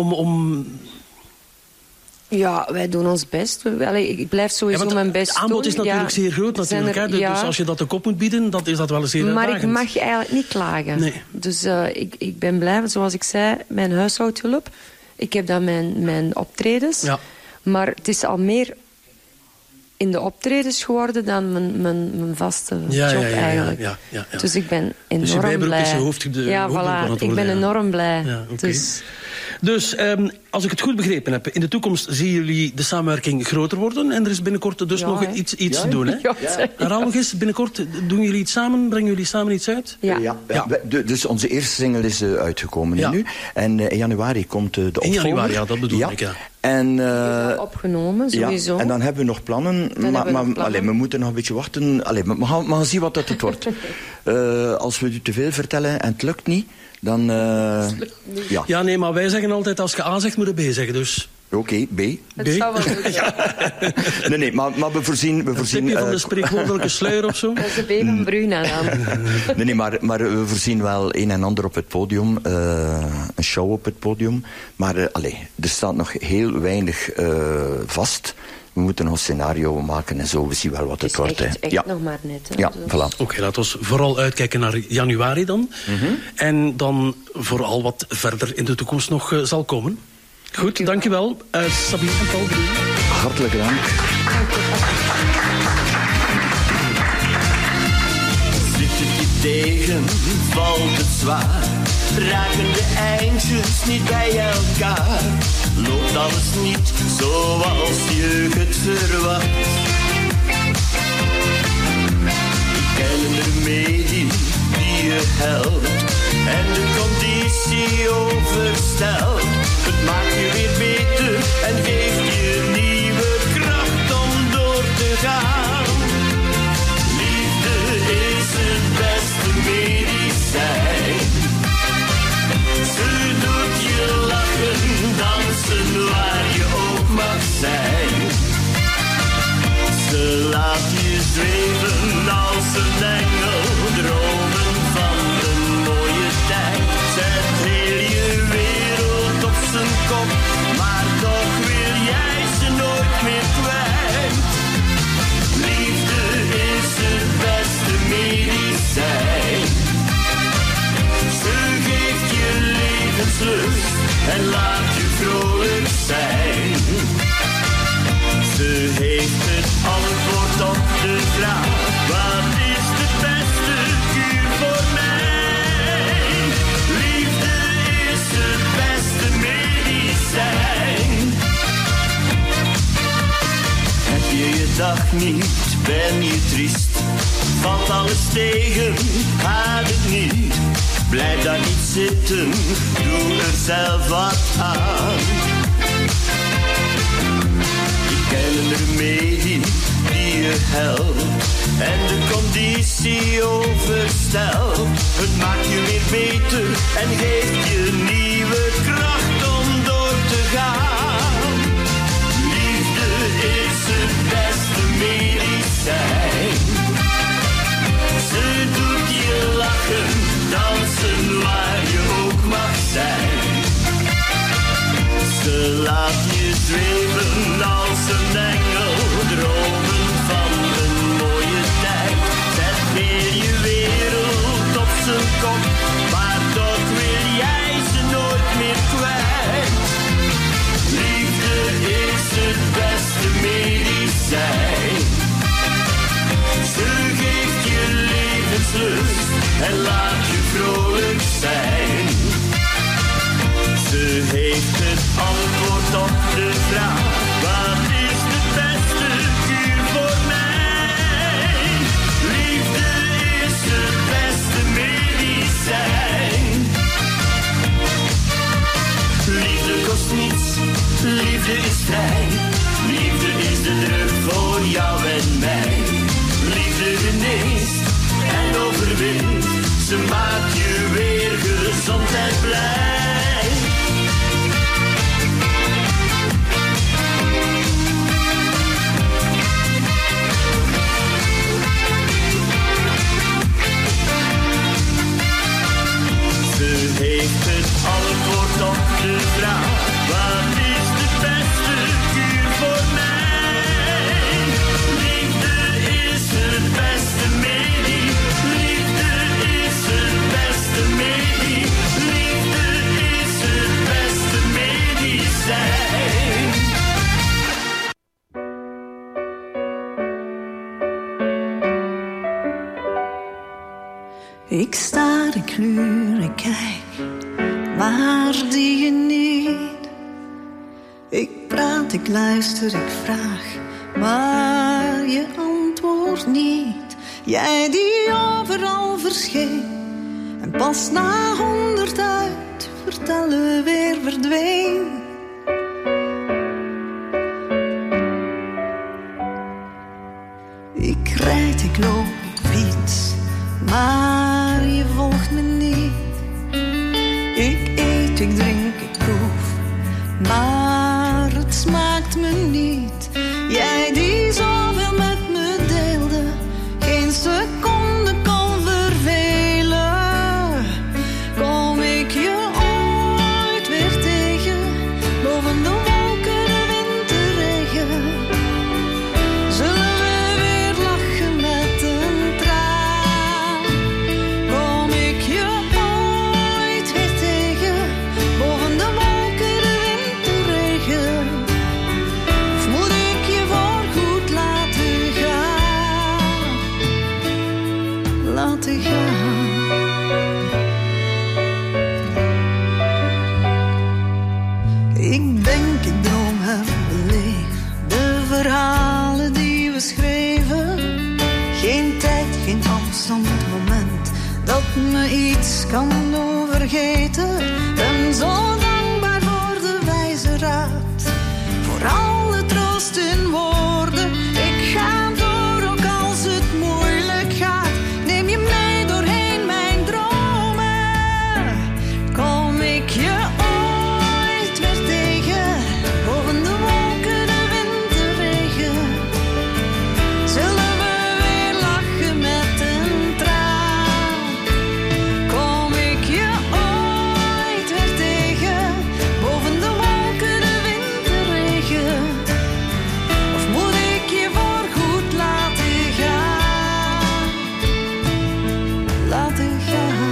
Ja, wij doen ons best. Ik blijf sowieso mijn best doen. Het aanbod is natuurlijk zeer groot natuurlijk. Dus als je dat de kop moet bieden, is dat wel eens zeer uitdagend. Maar ik mag eigenlijk niet klagen. Nee. Dus ik ben blij, zoals ik zei, mijn huishoudhulp. Ik heb dan mijn optredens. Ja. Maar het is al meer in de optredens geworden dan mijn vaste job eigenlijk. Ja. Dus ik ben enorm dus je bijberoep blij. is hoofdberoep. Ik ben enorm blij. Ja, okay. Dus als ik het goed begrepen heb, in de toekomst zien jullie de samenwerking groter worden en er is binnenkort dus nog iets te doen. Hè? Herhaal nog eens, binnenkort doen jullie iets samen, brengen jullie samen iets uit? Ja. Dus onze eerste single is uitgekomen nu. En in januari komt de opvolger. In januari, dat bedoel ik, En, die is al opgenomen, sowieso. En dan hebben we nog plannen. Maar we moeten nog een beetje wachten. We gaan zien wat het wordt. Als we u te veel vertellen en het lukt niet, dan... Ja, nee, maar wij zeggen altijd, als je A zegt, moet je B zeggen, dus... Oké, B. Het zou wel goed zijn. Nee, maar we voorzien... Een tipje van de spreekwoordelijke sluier of zo? Dat is de B van Bruna dan. Nee, maar we voorzien wel een en ander op het podium. Een show op het podium. Maar er staat nog heel weinig vast. We moeten nog een scenario maken en zo. We zien wel wat het wordt. Het is echt nog maar net. Hè, ja, voilà. Oké, laten we vooral uitkijken naar januari dan. En dan vooral wat verder in de toekomst nog zal komen. Goed, dankjewel. Sabine en Paul. Hartelijk dank. Zit het je tegen, valt het zwaar. Raken de eindjes niet bij elkaar. Loopt alles niet zoals je het verwacht. Ik ken er mee die je helpt. En de conditie overstelt. Het maakt je weer beter en geeft je nieuwe kracht om door te gaan. Liefde is het beste medicijn. Ze doet je lachen, dansen waar je ook mag zijn. Ze laat je zweven als een engel, dromen van een mooie tijd. Zet heel je wereld op zijn kop, maar toch wil jij ze nooit meer kwijt. Liefde is het beste medicijn. Ze geeft je levenslust en laat je vrolijk zijn. Ze heeft het antwoord op de vraag: wat is de beste kuur voor mij? Liefde is het beste medicijn. Heb je je dag niet, ben je triest, valt alles tegen, gaat het niet. Blijf daar niet zitten, doe er zelf wat aan. Ik ken er mee die je helpt en de conditie overstelt. Het maakt je weer beter en geeft je nieuwe kracht om door te gaan. Liefde is het beste medicijn. Ze doet je lachen, dansen waar je ook mag zijn. Ze laat je zweven als een engel, dromen van een mooie tijd. Zet weer je wereld op zijn kop, maar toch wil jij ze nooit meer kwijt. Liefde is het beste medicijn. Ze geeft je levenslust en laat je vrolijk zijn. Ze heeft het antwoord op de vraag: wat is de beste kuur voor mij? Liefde is het beste medicijn. Liefde kost niets, liefde is vrij. Liefde is de druk voor jou en mij. Liefde geneest en overwint. Ze maakt je weer gezond en blij. Ze heeft het antwoord op de vraag: wat is de beste kuur voor mij? Liefde is het beste medie. Liefde is het beste medie. Liefde Ik staar, ik gluur, ik kijk, maar zie je niet. Ik praat, ik luister, ik vraag, maar je antwoordt niet. Jij die overal verscheen en pas na 100 uit vertellen weer verdween. Ik rijd, ik loop, ik fiets, maar je volgt me niet. Ik eet, ik drink, ik proef, maar het smaakt me niet. Jij die zoveel met me deelde, geen seconde kon vervelen. Kom ik je ooit weer tegen, boven de wolken, de wind, de regen? Zullen we weer lachen met een traan? Kom ik je ooit weer tegen, boven de wolken, de wind, de regen? Of moet ik je voorgoed laten gaan? Laten gaan. Ik denk, ik droom, herbeleef de verhalen die we schreven. Geen tijd, geen afstand, moment dat me iets kan doen vergeten. Ben zo dankbaar voor de wijze raad, voor alle troost in woorden. Ik ga door ook als het moeilijk gaat. Neem je mee doorheen mijn dromen. Kom ik je ooit weer tegen, boven de wolken, de wind, de regen? Zullen we weer lachen met een traan? Kom ik je ooit weer tegen, boven de wolken, de wind, de regen? Of moet ik je voorgoed laten gaan? Laten gaan.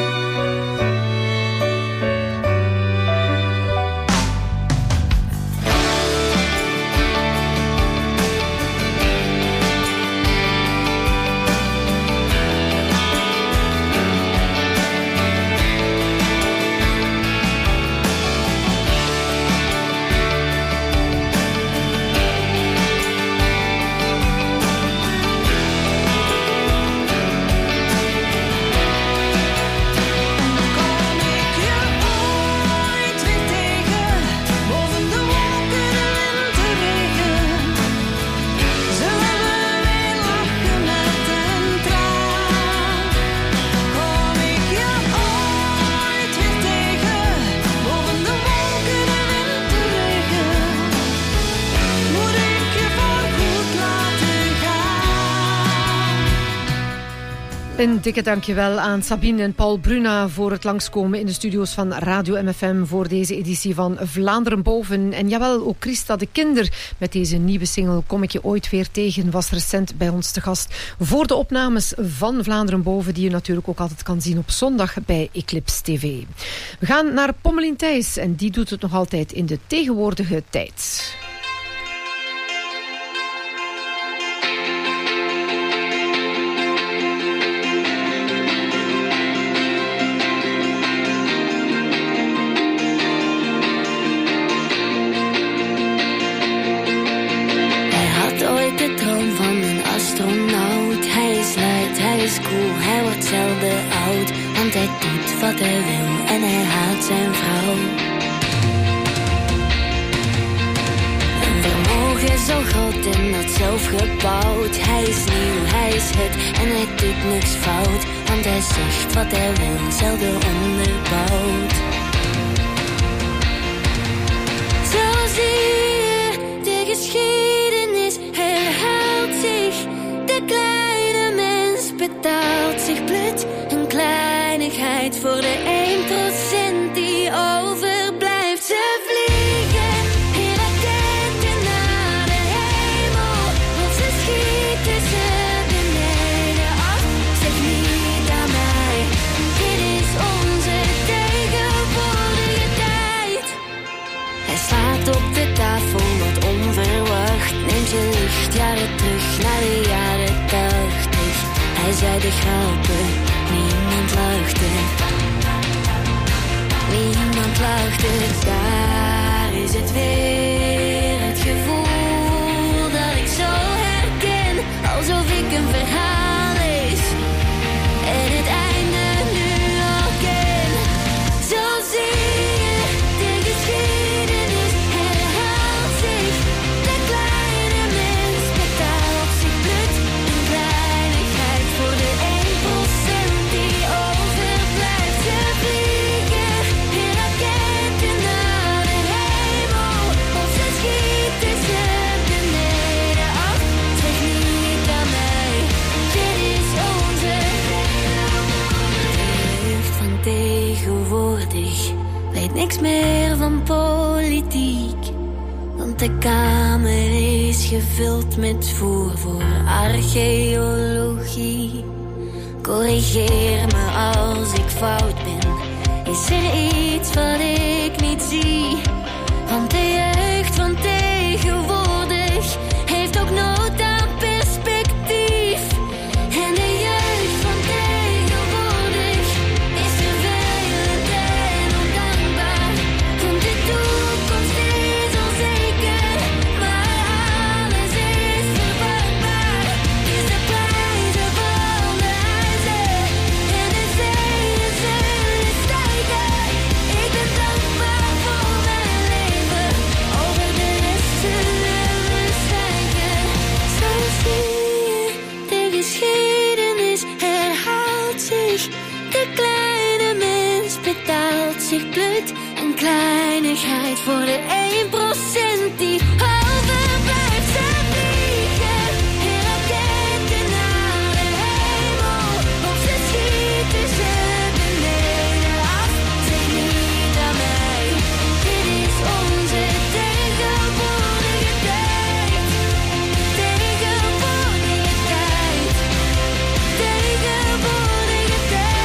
Een dikke dankjewel aan Sabine en Paul Bruna voor het langskomen in de studio's van Radio MFM voor deze editie van Vlaanderen Boven. En jawel, ook Christa de Kinder met deze nieuwe single Kom ik je ooit weer tegen was recent bij ons te gast voor de opnames van Vlaanderen Boven, die je natuurlijk ook altijd kan zien op zondag bij Eclipse TV. We gaan naar Pommelien Thijs en die doet het nog altijd in de tegenwoordige tijd. De droom van een astronaut. Hij is luid, hij is cool, hij wordt zelden oud. Want hij doet wat hij wil en hij haat zijn vrouw. Een vermogen zo groot en dat zelf gebouwd. Hij is nieuw, hij is het en hij doet niks fout. Want hij zegt wat hij wil, zelden onderbouwd. Zo zie je de geschiedenis herhaalt zich. De kleine mens betaalt zich blut. Een kleinigheid voor de 1% die overblijft. Ze vliegen in raketen naar de hemel. Of ze schieten ze beneden af. Zeg niet aan mij, dit is onze tegenwoordige tijd. Hij slaat op de tafel wat onverwacht. Neemt je lichtjaren terug naar de jaren 80. Hij zei de grappen niemand lachte. Niemand lachte, daar is het weer. Het gevoel dat ik zo herken, alsof ik een verhaal lees en het einde nu al ken. Zo zie je, de geschiedenis herhaalt zich. De kleine mens betaalt zich blut. Een kleinigheid voor de 1% die overblijft. Ze vliegen in raketten naar de hemel, of ze schieten ze beneden af. Zeg niet aan mij, dit is onze jeugd van tegenwoordig. Weet niks meer van politiek, want de kamer is gevuld met voer voor archeologie. Corrigeer me als ik fout ben, is er iets wat ik niet zie? Want de jeugd van tegenwoordig heeft ook nood aan perspectief. En de jeugd van tegenwoordig is vervelend en ondankbaar. Want de toekomst is onzeker, maar alles is verwachbaar. Dus de prijzen van de huizen en de zeeën zullen stijgen. Ik ben dankbaar voor mijn leven, over de rest zullen we zwijgen. Zo zie je, de geschiedenis herhaalt zich. De kleine mens betaalt zich blut. Een kleinigheid voor de 1% die overblijft. Ze vliegen in raketten naar de hemel, of ze schieten ze beneden af. Zeg niet aan mij, dit is onze tegenwoordige tijd. Tegenwoordige tijd. Tegenwoordige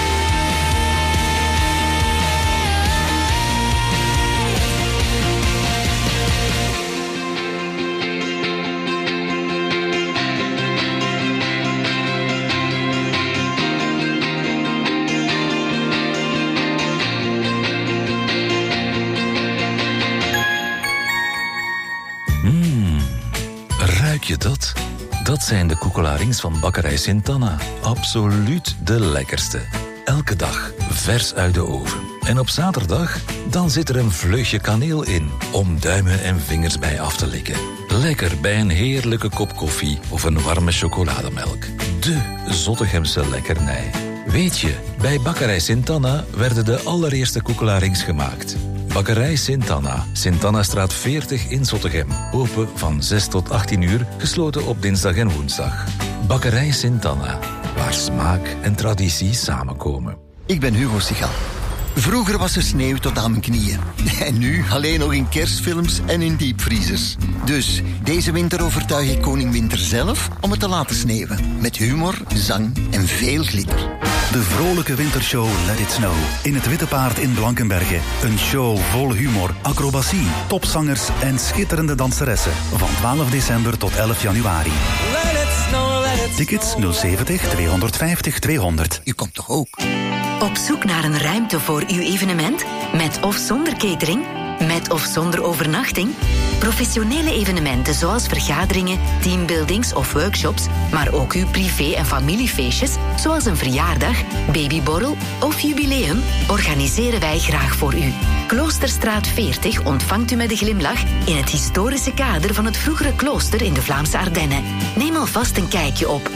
Ruik je dat? Dat zijn de koekelarings van Bakkerij Sint-Anna. Absoluut de lekkerste. Elke dag vers uit de oven. En op zaterdag, dan zit er een vleugje kaneel in, om duimen en vingers bij af te likken. Lekker bij een heerlijke kop koffie of een warme chocolademelk. De Zottegemse lekkernij. Weet je, bij Bakkerij Sint-Anna werden de allereerste koekelarings gemaakt. Bakkerij Sint-Anna, Sint-Annastraat 40 in Zottegem. Open van 6 tot 18 uur, gesloten op dinsdag en woensdag. Bakkerij Sint-Anna, waar smaak en traditie samenkomen. Ik ben Hugo Sigal. Vroeger was er sneeuw tot aan mijn knieën. En nu alleen nog in kerstfilms en in diepvriezers. Dus deze winter overtuig ik koning Winter zelf om het te laten sneeuwen. Met humor, zang en veel glitter. De vrolijke wintershow Let It Snow. In het Witte Paard in Blankenberge. Een show vol humor, acrobatie, topzangers en schitterende danseressen. Van 12 december tot 11 januari. Let it snow, let it Tickets 070 250 200. U komt toch ook? Op zoek naar een ruimte voor uw evenement? Met of zonder catering? Met of zonder overnachting? Professionele evenementen zoals vergaderingen, teambuildings of workshops, maar ook uw privé- en familiefeestjes, zoals een verjaardag, babyborrel of jubileum, organiseren wij graag voor u. Kloosterstraat 40 ontvangt u met een glimlach in het historische kader van het vroegere klooster in de Vlaamse Ardennen. Neem alvast een kijkje op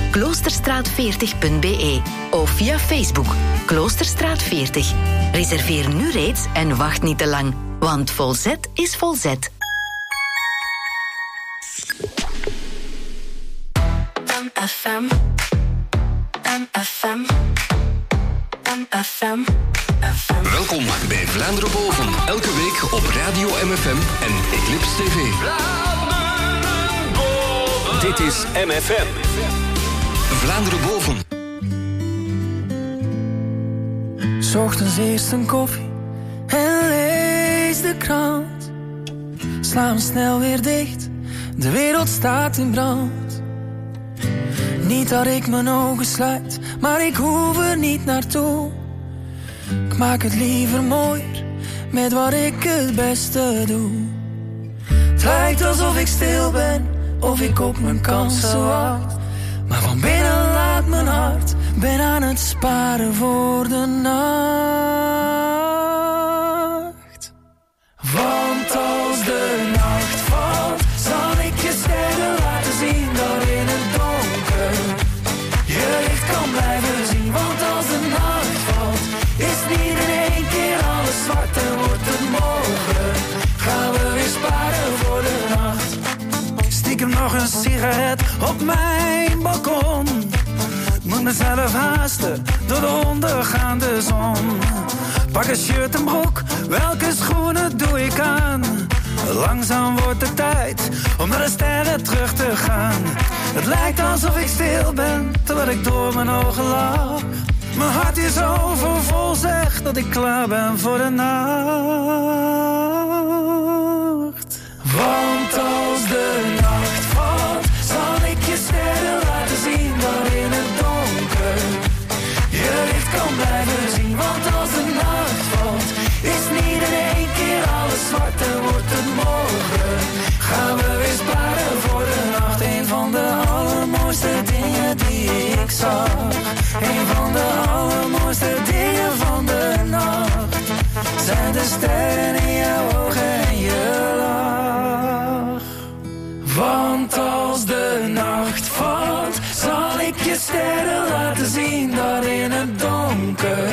kloosterstraat40.be of via Facebook Kloosterstraat 40. Reserveer nu reeds en wacht niet te lang, want volzet is volzet. MFM. MFM. MFM. Welkom bij Vlaanderen Boven. Elke week op Radio MFM en Eclipse TV. Dit is MFM. Vlaanderen Boven. 's Ochtends eerst een koffie en lees de krant. Slaan we snel weer dicht, de wereld staat in brand. Niet dat ik mijn ogen sluit, maar ik hoef er niet naartoe. Ik maak het liever mooier met wat ik het beste doe. Het lijkt alsof ik stil ben, of ik op mijn kansen wacht. Maar van binnen laat mijn hart, ben aan het sparen voor de nacht. Want als de nacht valt, zal ik je sterren laten zien daar in het donker. Je licht kan blijven zien, want als de nacht valt, is niet in één keer alles zwart en wordt het morgen. Gaan we weer sparen voor de nacht. Stiekem nog een sigaret op mijn balkon. Moet mezelf haasten door de ondergaande zon. Pak een shirt en broek, welke schoenen doe ik aan? Langzaam wordt het tijd om naar de sterren terug te gaan. Het lijkt alsof ik stil ben, terwijl ik door mijn ogen lach. Mijn hart is overvol, zegt dat ik klaar ben voor de nacht. Want als de nacht valt, zal ik je sterren laten zien daar in het donker. Je licht kan blijven zien, want als de nacht valt, is niet in één keer alles zwart en wordt het morgen. Gaan we weer sparen voor de nacht. Een van de allermooiste dingen die ik zag. Een van de allermooiste dingen van de nacht zijn de sterren in jouw ogen en je lach. Want als de nacht valt, zal ik je sterren laten zien daar in het donker.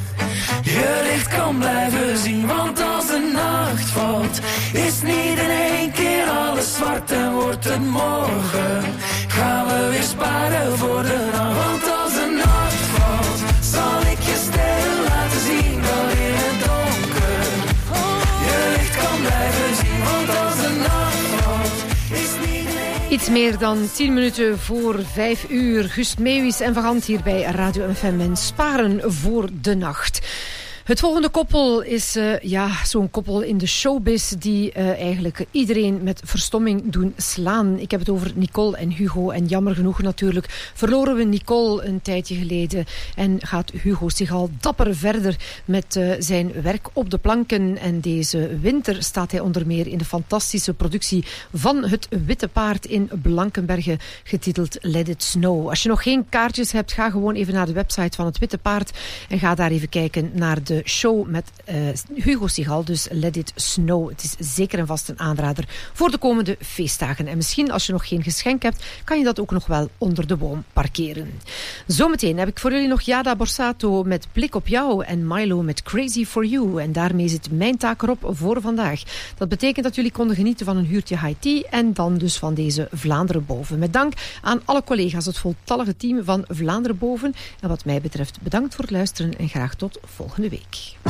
Je licht kan blijven zien, want als de nacht valt, is niet in één keer alles zwart en wordt het morgen. Gaan we weer sparen voor de nacht. Want als de nacht valt, zal ik je sterren laten zien daar in het donker. Je licht kan blijven zien, want als de nacht valt, is niet in één... Iets meer dan 10 minuten voor 5 uur. Gust Meeuwis en Van Gant hier bij Radio MFM en sparen voor de nacht. Het volgende koppel is zo'n koppel in de showbiz die eigenlijk iedereen met verstomming doen slaan. Ik heb het over Nicole en Hugo. En jammer genoeg natuurlijk verloren we Nicole een tijdje geleden. En gaat Hugo zich al dapper verder met zijn werk op de planken. En deze winter staat hij onder meer in de fantastische productie van Het Witte Paard in Blankenberge, getiteld Let It Snow. Als je nog geen kaartjes hebt, ga gewoon even naar de website van Het Witte Paard en ga daar even kijken naar de show met Hugo Sigal, dus Let It Snow. Het is zeker en vast een aanrader voor de komende feestdagen. En misschien als je nog geen geschenk hebt, kan je dat ook nog wel onder de boom parkeren. Zometeen heb ik voor jullie nog Jada Borsato met Blik op jou en Milo met Crazy for You. En daarmee zit mijn taak erop voor vandaag. Dat betekent dat jullie konden genieten van een uurtje high tea en dan dus van deze Vlaanderen Boven. Met dank aan alle collega's, het voltallige team van Vlaanderen Boven. En wat mij betreft bedankt voor het luisteren en graag tot volgende week.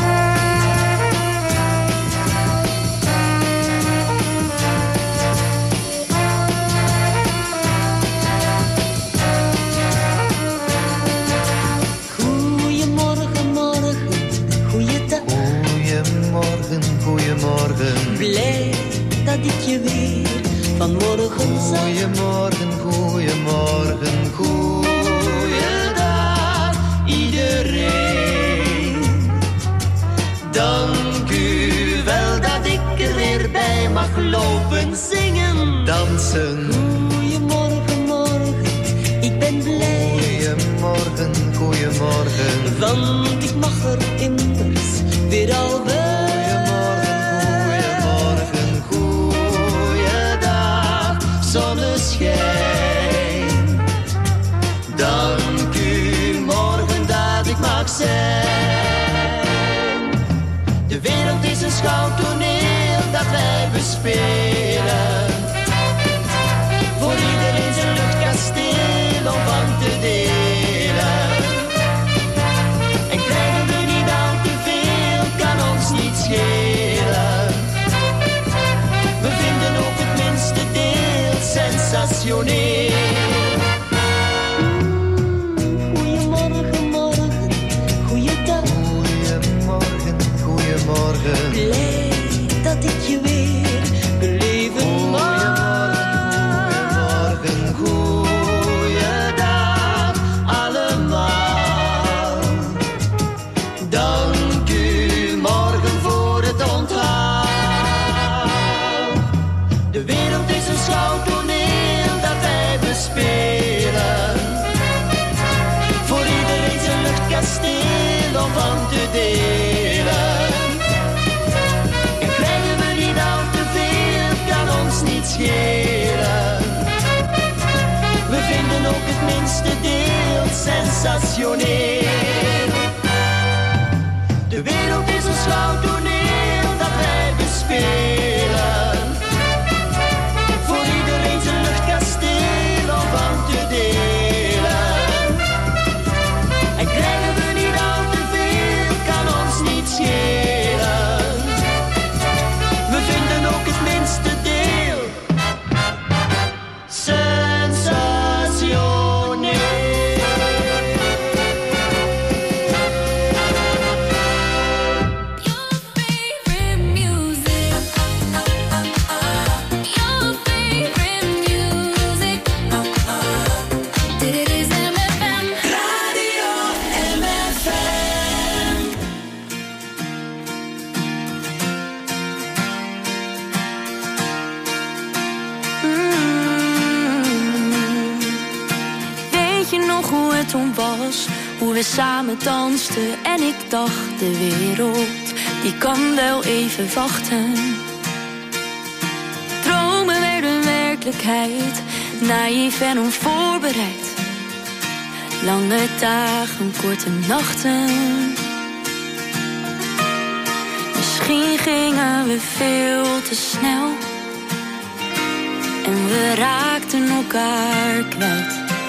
Goeiemorgen, morgen, goeiedag. Goeiemorgen, goeiemorgen. Blij dat ik je weer vanmorgen zag. Goeiemorgen, goeiemorgen, goeiedag iedereen. Dank u wel dat ik er weer bij mag lopen zingen, dansen. Goeiemorgen, morgen, ik ben blij. Goeiemorgen, goeiemorgen. Want ik mag er immers weer al bij. Goeiemorgen, goeiedag, zonneschijn. Dank u morgen dat ik mag zijn. De wereld is een schouwtoneel dat wij bespelen. Voor iedereen zijn luchtkasteel om van te delen. En krijgen we niet al te veel, kan ons niet schelen. We vinden ook het minste deel sensationeel. Goeiemorgen, morgen, goeiedag. Goeiemorgen, goeiemorgen. Blij dat ik je weer sensationeel. De wereld is een schouwtoneel dat wij bespelen. Voor iedereen zijn luchtkasteel om van te delen. En krijgen we niet al te veel, kan ons niet schelen. We vinden ook het minste deel sensationeel. Toen was, hoe we samen dansten en ik dacht de wereld, die kan wel even wachten. Dromen werden werkelijkheid, naïef en onvoorbereid. Lange dagen, korte nachten. Misschien gingen we veel te snel en we raakten elkaar kwijt.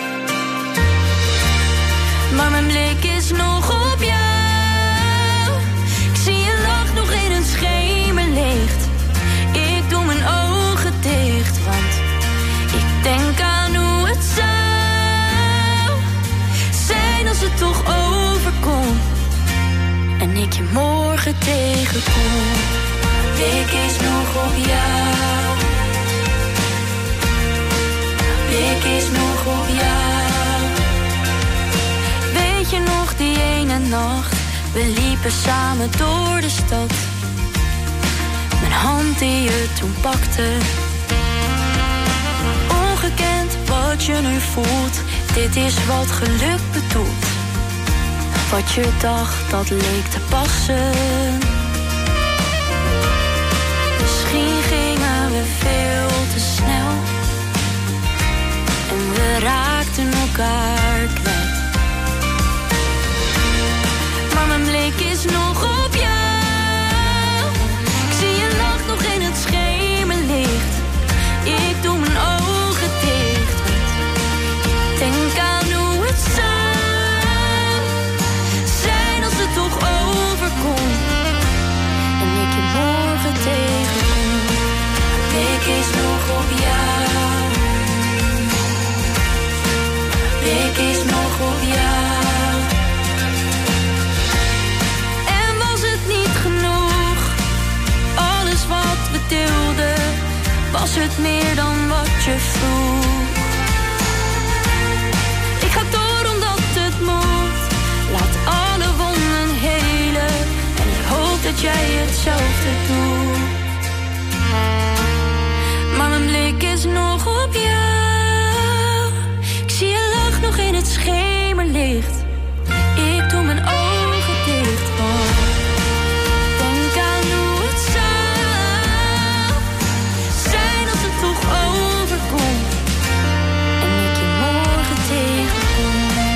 Maar mijn blik is nog op jou. Ik zie je lach nog in het schemerlicht. Ik doe mijn ogen dicht, want ik denk aan hoe het zou zijn als het toch overkomt en ik je morgen tegenkom. Blik is nog op jou. Blik is nog op jou. Weet je nog die ene nacht, we liepen samen door de stad. Mijn hand die je toen pakte. Ongekend wat je nu voelt, dit is wat geluk bedoelt. Wat je dacht, dat leek te passen. Misschien gingen we veel te snel en we raakten elkaar kwijt. Maar mijn blik is nog op jou. Ik zie je lach nog in het schemerlicht. Ik doe mijn ogen dicht, want ik denk aan hoe het zou zijn als het toch overkomt en ik je morgen tegenkom. Mijn blik is nog op jou. Blik is nog op jou. Was het meer dan wat je vroeg? Ik ga door omdat het moet. Laat alle wonden helen en ik hoop dat jij hetzelfde doet. Maar mijn blik is nog op jou. Ik zie je lach nog in het schemerlicht. Ik doe mijn ogen dicht, want denk aan hoe het zou zijn als het toch overkomt en ik je morgen tegenkom.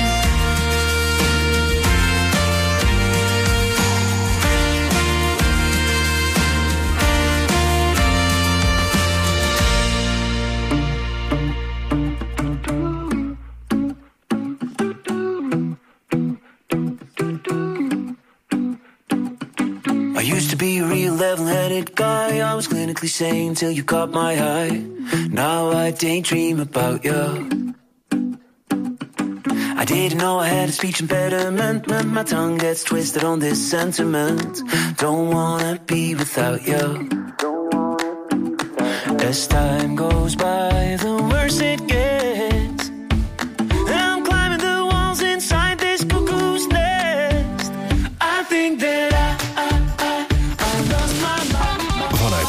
I used to be a real level-headed guy. I was clinically sane till you caught my eye. Now I daydream about you. I didn't know I had a speech impediment, but my tongue gets twisted on this sentiment. Don't wanna be without you. As time goes